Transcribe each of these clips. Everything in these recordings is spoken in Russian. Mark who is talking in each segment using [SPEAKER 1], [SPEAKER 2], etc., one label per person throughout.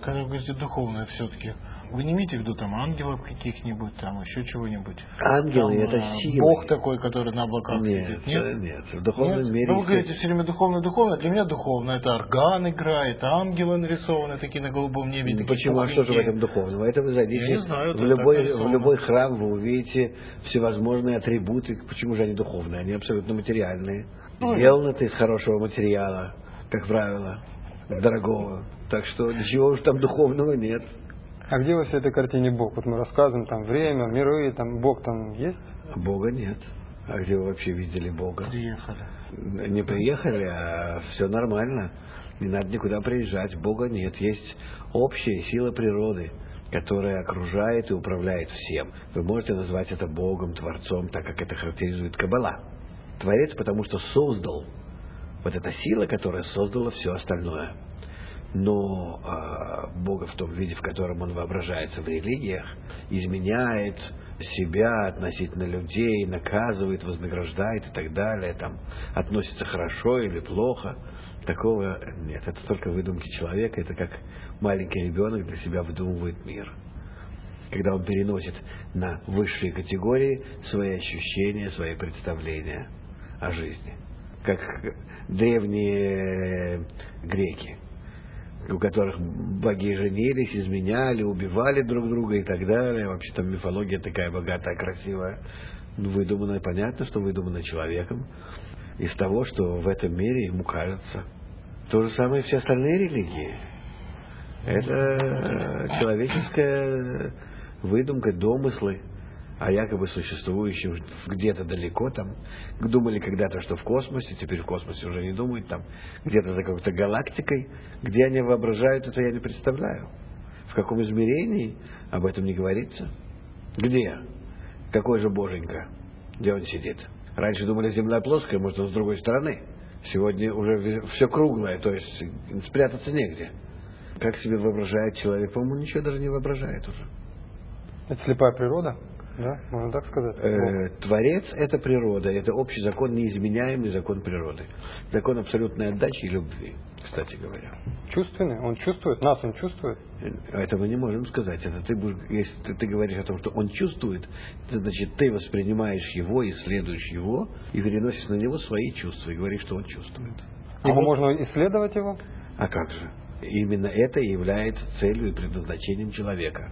[SPEAKER 1] когда вы говорите духовное все-таки, вы не имеете в виду там ангелов каких-нибудь, там еще чего-нибудь?
[SPEAKER 2] Ангелы
[SPEAKER 1] там,
[SPEAKER 2] это сила.
[SPEAKER 1] Бог такой, который на облаках
[SPEAKER 2] Нет,
[SPEAKER 1] сидит? Нет?
[SPEAKER 2] нет. В духовном мире...
[SPEAKER 1] Но вы говорите все время духовно. Для меня духовно. Это орган играет, ангелы нарисованы такие на голубом небе. Такие
[SPEAKER 2] почему? А что же в этом духовного? Это вы зайдите
[SPEAKER 1] Я не знаю,
[SPEAKER 2] в любой храм, вы увидите всевозможные атрибуты. Почему же они духовные? Они абсолютно материальные. Сделано это из хорошего материала, как правило, дорогого. Так что ничего уж там духовного нет.
[SPEAKER 3] А где во всей этой картине Бог? Вот мы рассказываем, там время, миры, там Бог там есть?
[SPEAKER 2] Бога нет. А где вы вообще видели Бога?
[SPEAKER 1] Приехали.
[SPEAKER 2] Не приехали, а все нормально. Не надо никуда приезжать. Бога нет. Есть общая сила природы, которая окружает и управляет всем. Вы можете назвать это Богом, Творцом, так как это характеризует Каббала. Творец, потому что создал. Вот эта сила, которая создала все остальное. Но Бога в том виде, в котором Он воображается в религиях, изменяет себя относительно людей, наказывает, вознаграждает и так далее, там, относится хорошо или плохо, такого нет. Это только выдумки человека, это как маленький ребенок для себя выдумывает мир. Когда он переносит на высшие категории свои ощущения, свои представления о жизни. Как древние греки, у которых боги женились, изменяли, убивали друг друга и так далее. Вообще там мифология такая богатая, красивая, выдуманная. Понятно, что выдуманная человеком из того, что в этом мире ему кажется. То же самое и все остальные религии. Это человеческая выдумка, домыслы о якобы существующем где-то далеко там. Думали когда-то, что в космосе, теперь в космосе уже не думают, там где-то за какой-то галактикой. Где они воображают, это я не представляю. В каком измерении об этом не говорится? Где? Какой же Боженька? Где он сидит? Раньше думали, Земля плоская, может, он с другой стороны. Сегодня уже все круглое, то есть спрятаться негде. Как себе воображает человек? По-моему, ничего даже не воображает уже.
[SPEAKER 3] Это слепая природа? Да, можно так сказать?
[SPEAKER 2] Творец – это природа, это общий закон, неизменяемый закон природы. Закон абсолютной отдачи и любви, кстати говоря.
[SPEAKER 3] Чувственный? Он чувствует? Нас он чувствует?
[SPEAKER 2] Это мы не можем сказать. Это если ты говоришь о том, что он чувствует, это значит, ты воспринимаешь его, исследуешь его и переносишь на него свои чувства и говоришь, что он чувствует.
[SPEAKER 3] Можно исследовать его?
[SPEAKER 2] А как же? Именно это и является целью и предназначением человека.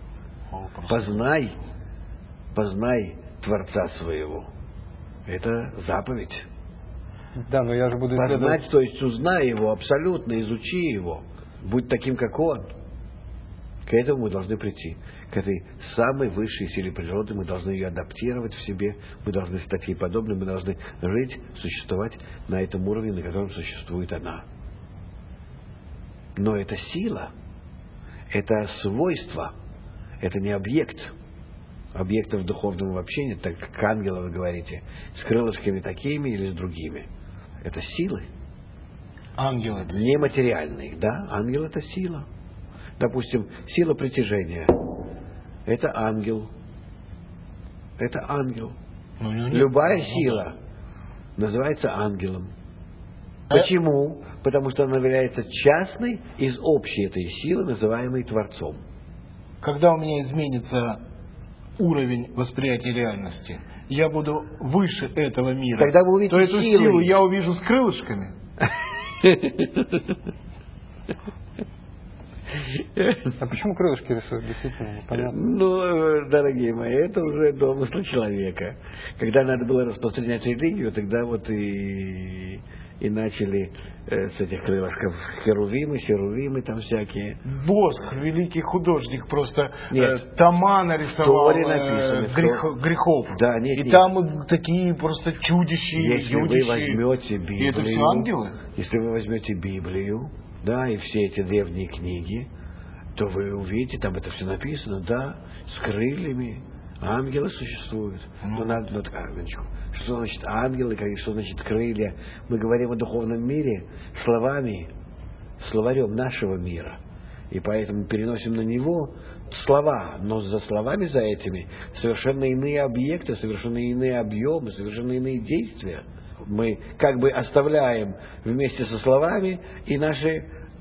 [SPEAKER 2] Познай Творца своего. Это заповедь.
[SPEAKER 3] Да, но я же буду исследовать.
[SPEAKER 2] Познать, то есть узнай его абсолютно, изучи его. Будь таким, как он. К этому мы должны прийти. К этой самой высшей силе природы. Мы должны ее адаптировать в себе. Мы должны стать ей подобны. Мы должны жить, существовать на этом уровне, на котором существует она. Но это сила. Это свойство. Это не объект. Объектов духовного вообще нет, так как ангелы, вы говорите, с крылышками такими или с другими. Это силы.
[SPEAKER 1] Ангелы.
[SPEAKER 2] Нематериальные, да? Ангел – это сила. Допустим, сила притяжения. Это ангел. Это ангел. Любая сила называется ангелом. Почему? Потому что она является частной из общей этой силы, называемой Творцом.
[SPEAKER 1] Когда у меня изменится уровень восприятия реальности, я буду выше этого мира,
[SPEAKER 2] тогда вы увидите
[SPEAKER 1] то эту силу я увижу с крылышками.
[SPEAKER 3] А почему крылышки рисуют? Действительно, непонятно.
[SPEAKER 2] Ну, дорогие мои, это уже домыслы человека. Когда надо было распространять религию, тогда вот и начали с этих крылышков херувимы там всякие.
[SPEAKER 1] Босх, великий художник, просто
[SPEAKER 2] нет,
[SPEAKER 1] тома нарисовал грехов.
[SPEAKER 2] Да, нет,
[SPEAKER 1] и там такие просто чудища,
[SPEAKER 2] если вы возьмете Библию,
[SPEAKER 1] и это все ангелы?
[SPEAKER 2] Если вы возьмете Библию, да, и все эти древние книги, то вы увидите, там это все написано, да, с крыльями. Ангелы существуют. Но надо, что значит ангелы, что значит крылья? Мы говорим о духовном мире словами, словарем нашего мира. И поэтому переносим на него слова. Но за словами, за этими, совершенно иные объекты, совершенно иные объемы, совершенно иные действия. Мы как бы оставляем вместе со словами и наши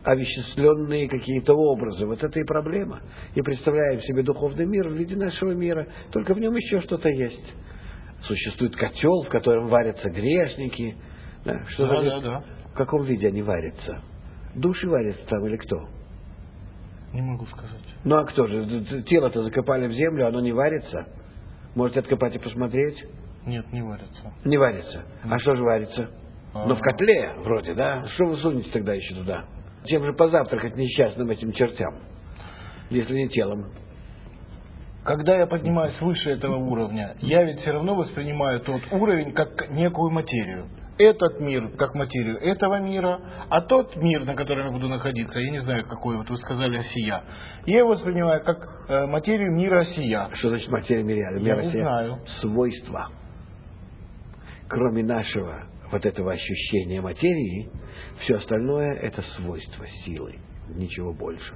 [SPEAKER 2] овеществленные какие-то образы. Вот это и проблема. И представляем себе духовный мир в виде нашего мира, только в нем еще что-то есть. Существует котел, в котором варятся грешники. Да, что
[SPEAKER 1] Да.
[SPEAKER 2] В каком виде они варятся? Души варятся там или кто?
[SPEAKER 1] Не могу сказать.
[SPEAKER 2] Ну а кто же? Тело-то закопали в землю, оно не варится? Можете откопать и посмотреть?
[SPEAKER 1] Нет, не варится.
[SPEAKER 2] Не варится. А что же варится? Ну, в котле вроде, да? Что вы сунете тогда еще туда? Чем же позавтракать несчастным этим чертям, если не телом?
[SPEAKER 1] Когда я поднимаюсь выше этого уровня, я ведь все равно воспринимаю тот уровень как некую материю. Этот мир как материю этого мира, а тот мир, на котором я буду находиться, я не знаю какой, вот вы сказали осия, я его воспринимаю как материю мира осия.
[SPEAKER 2] Что значит материя мира?
[SPEAKER 1] Я не знаю.
[SPEAKER 2] Свойства. Кроме нашего вот этого ощущения материи, все остальное это свойства силы, ничего больше.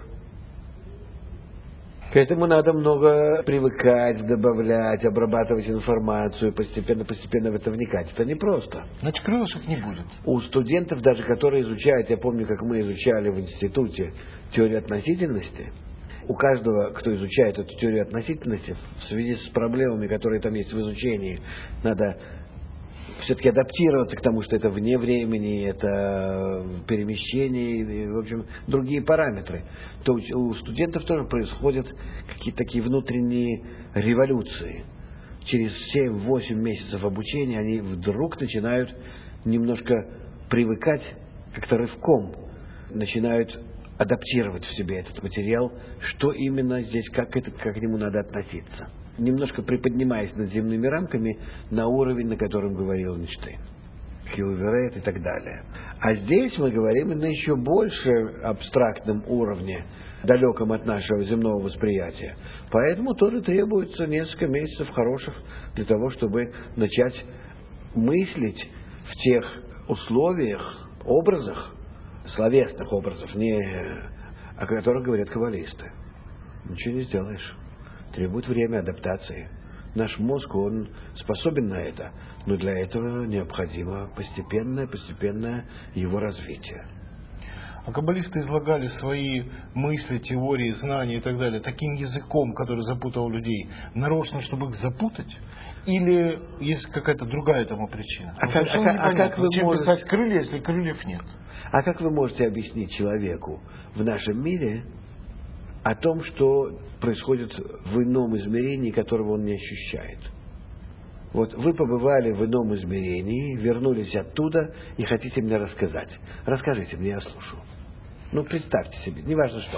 [SPEAKER 2] К этому надо много привыкать, добавлять, обрабатывать информацию, постепенно в это вникать. Это непросто.
[SPEAKER 1] Значит, крылышек не будет.
[SPEAKER 2] У студентов, даже которые изучают, я помню, как мы изучали в институте теорию относительности, у каждого, кто изучает эту теорию относительности, в связи с проблемами, которые там есть в изучении, надо все-таки адаптироваться к тому, что это вне времени, это перемещение, в общем, другие параметры. То у студентов тоже происходят какие-то такие внутренние революции. Через 7-8 месяцев обучения они вдруг начинают немножко привыкать, как-то рывком, начинают адаптировать в себе этот материал, что именно здесь, как к нему надо относиться. Немножко приподнимаясь над земными рамками на уровень, на котором говорил Эйнштейн, Хьюи-Верейт и так далее. А здесь мы говорим на еще больше абстрактном уровне, далеком от нашего земного восприятия. Поэтому тоже требуется несколько месяцев хороших для того, чтобы начать мыслить в тех условиях, образах, словесных образов, не о которых говорят каббалисты. Ничего не сделаешь. Требует время адаптации. Наш мозг, он способен на это, но для этого необходимо постепенное его развитие.
[SPEAKER 1] А каббалисты излагали свои мысли, теории, знания и так далее таким языком, который запутал людей, нарочно, чтобы их запутать? Или есть какая-то другая тому причина?
[SPEAKER 2] Как вы
[SPEAKER 1] Чем
[SPEAKER 2] можете...
[SPEAKER 1] писать крылья, если крыльев нет?
[SPEAKER 2] А как вы можете объяснить человеку в нашем мире о том, что происходит в ином измерении, которого он не ощущает? Вот вы побывали в ином измерении, вернулись оттуда и хотите мне рассказать. Расскажите мне, я слушаю. Ну, представьте себе, неважно что.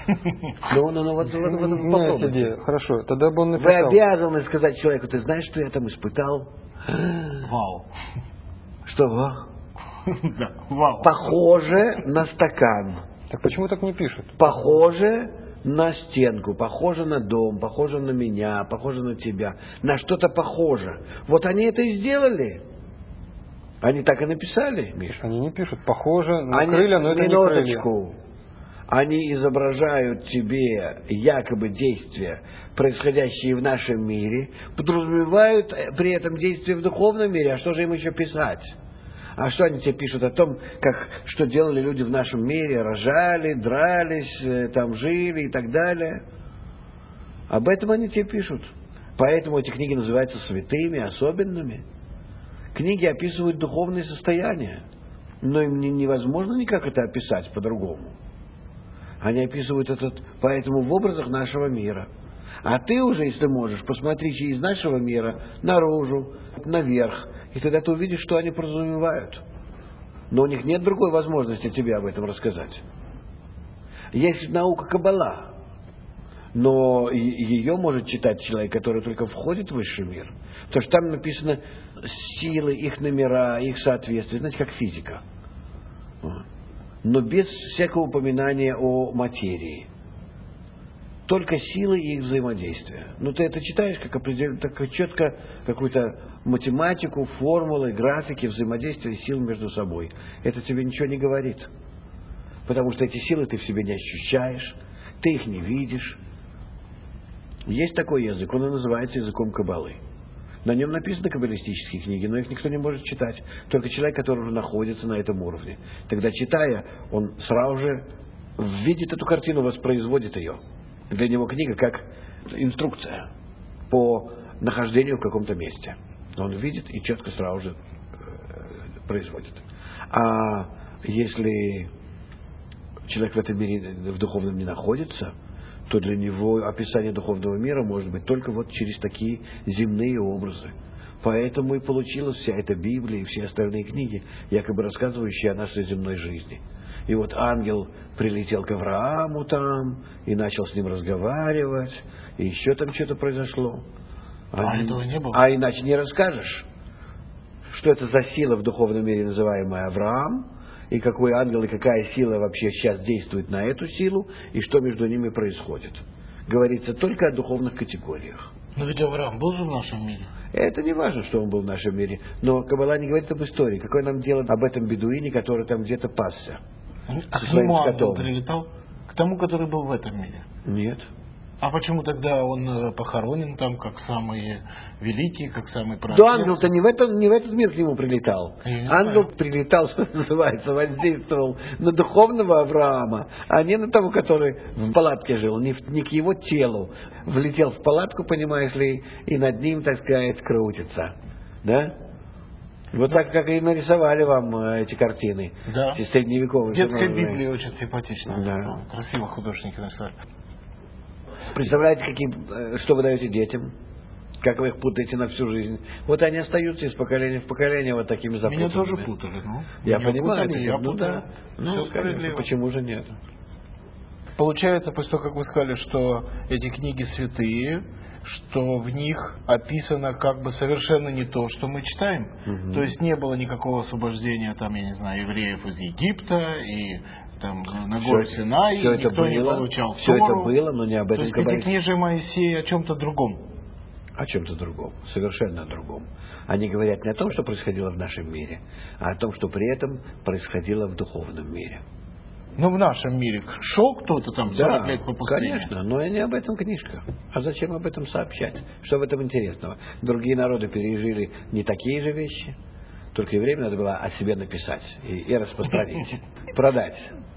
[SPEAKER 2] Ну, вот попробуйте.
[SPEAKER 3] Идея. Хорошо, тогда бы он
[SPEAKER 2] Вы
[SPEAKER 3] написал.
[SPEAKER 2] обязаны сказать человеку, ты знаешь, что я там испытал?
[SPEAKER 1] Вау.
[SPEAKER 2] Что, вау?
[SPEAKER 1] Да, вау.
[SPEAKER 2] Похоже на стакан.
[SPEAKER 3] Так почему так не пишут?
[SPEAKER 2] Похоже на стенку, похоже на дом, похоже на меня, похоже на тебя. На что-то похоже. Вот они это и сделали. Они так и написали, Миша.
[SPEAKER 3] Они не пишут. Похоже на крылья, но это не крылья.
[SPEAKER 2] Они изображают тебе якобы действия, происходящие в нашем мире, подразумевают при этом действия в духовном мире. А что же им еще писать? А что они тебе пишут о том, что делали люди в нашем мире? Рожали, дрались, там жили и так далее. Об этом они тебе пишут. Поэтому эти книги называются святыми, особенными. Книги описывают духовные состояния. Но им невозможно никак это описать по-другому. Они описывают это поэтому в образах нашего мира. А ты уже, если можешь, посмотри через нашего мира наружу, наверх. И тогда ты увидишь, что они подразумевают. Но у них нет другой возможности тебе об этом рассказать. Есть наука Каббала. Но ее может читать человек, который только входит в высший мир. Потому что там написано силы, их номера, их соответствие. Знаете, как физика. Но без всякого упоминания о материи. Только силы и их взаимодействия. Ну, ты это читаешь как четко какую-то математику, формулы, графики взаимодействия сил между собой. Это тебе ничего не говорит. Потому что эти силы ты в себе не ощущаешь, ты их не видишь. Есть такой язык, он и называется языком Каббалы. На нем написаны каббалистические книги, но их никто не может читать. Только человек, который уже находится на этом уровне. Тогда, читая, он сразу же видит эту картину, воспроизводит ее. Для него книга как инструкция по нахождению в каком-то месте. Он видит и четко сразу же производит. А если человек в этом мире, в духовном, не находится, то для него описание духовного мира может быть только вот через такие земные образы. Поэтому и получилась вся эта Библия и все остальные книги, якобы рассказывающие о нашей земной жизни. И вот ангел прилетел к Аврааму там, и начал с ним разговаривать, и еще там что-то произошло.
[SPEAKER 1] Этого не было.
[SPEAKER 2] А иначе не расскажешь, что это за сила в духовном мире, называемая Авраам, и какой ангел и какая сила вообще сейчас действует на эту силу, и что между ними происходит. Говорится только о духовных категориях.
[SPEAKER 1] Но ведь Авраам был же в нашем мире.
[SPEAKER 2] Это не важно, что он был в нашем мире. Но Каббала не говорит об истории. Какое нам дело об этом бедуине, который там где-то пасся?
[SPEAKER 1] А к нему ангел прилетал? К тому, который был в этом мире?
[SPEAKER 2] Нет.
[SPEAKER 1] А почему тогда он похоронен там, как самый великий, как самый праведный?
[SPEAKER 2] Да ангел-то не в этот мир к нему прилетал. Ангел прилетал, что называется, воздействовал на духовного Авраама, а не на того, который в палатке жил, не к его телу. Влетел в палатку, понимаешь ли, и над ним, так сказать, крутится. Да? Вот так, как и нарисовали вам эти картины.
[SPEAKER 1] Да.
[SPEAKER 2] Эти средневековые.
[SPEAKER 1] Детская Библия очень симпатичная.
[SPEAKER 2] Да.
[SPEAKER 1] Красиво художники нарисовали.
[SPEAKER 2] Представляете, что вы даете детям? Как вы их путаете на всю жизнь? Вот они остаются из поколения в поколение вот такими запутанными.
[SPEAKER 1] Меня тоже путали.
[SPEAKER 2] Я понимаю.
[SPEAKER 1] Путали, я путал.
[SPEAKER 2] Да.
[SPEAKER 1] Все справедливо.
[SPEAKER 2] Почему же нет?
[SPEAKER 1] Получается, после того, как вы сказали, что эти книги святые, что в них описано как бы совершенно не то, что мы читаем.
[SPEAKER 2] Угу.
[SPEAKER 1] То есть не было никакого освобождения, там, я не знаю, евреев из Египта и там на гору Синай, никто не получал
[SPEAKER 2] все
[SPEAKER 1] Тору.
[SPEAKER 2] Это было, но не об этом.
[SPEAKER 1] То есть пятикнижие Моисея о чем-то другом.
[SPEAKER 2] О чем-то другом, совершенно о другом. Они говорят не о том, что происходило в нашем мире, а о том, что при этом происходило в духовном мире.
[SPEAKER 1] Ну, в нашем мире шел кто-то там 40 лет по пустыне.
[SPEAKER 2] Конечно, но и не об этом книжка. А зачем об этом сообщать? Что в этом интересного? Другие народы пережили не такие же вещи, только и время надо было о себе написать и распространить, продать.